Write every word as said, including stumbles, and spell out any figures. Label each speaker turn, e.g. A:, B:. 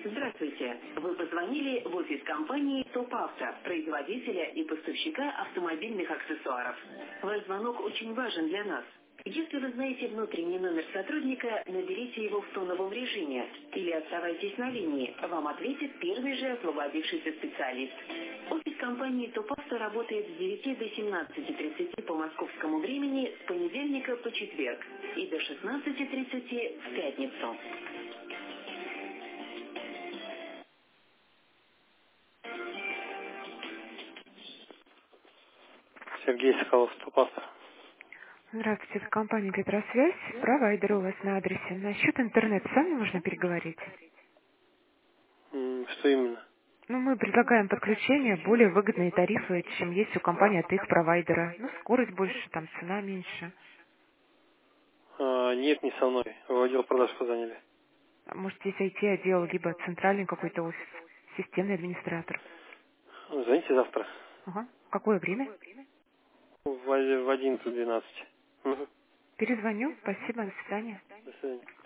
A: Здравствуйте. Вы позвонили в офис компании ТОП-АВТО, производителя и поставщика автомобильных аксессуаров. Ваш звонок очень важен для нас. Если вы знаете внутренний номер сотрудника, наберите его в тоновом режиме или оставайтесь на линии. Вам ответит первый же освободившийся специалист. Офис компании ТОП-АВТО работает с девяти до семнадцати тридцати по московскому времени с понедельника по четверг и до шестнадцати тридцати в пятницу.
B: Сергей Соколов, ТОП-АВТО.
C: Здравствуйте, это компания Петросвязь. Провайдер у вас на адресе. Насчет интернета с вами можно переговорить?
B: М, Что именно?
C: Ну, мы предлагаем подключение, более выгодные тарифы, чем есть у компании от их провайдера. Ну, скорость больше, там, цена меньше.
B: А, нет, не со мной. В отдел продаж позвонили.
C: А может, здесь ай ти-отдел, либо центральный какой-то офис, системный администратор.
B: Звоните завтра.
C: Ага. Какое время?
B: В, в одиннадцать двенадцать. Угу.
C: Перезвоню. Спасибо, до свидания.
B: До свидания.